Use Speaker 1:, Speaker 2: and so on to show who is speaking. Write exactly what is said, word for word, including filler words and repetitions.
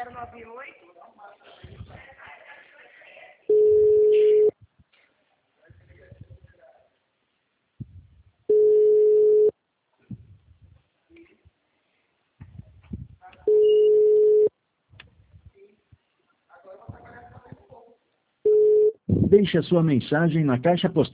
Speaker 1: zero nove oito.
Speaker 2: Deixe a sua mensagem na caixa postal.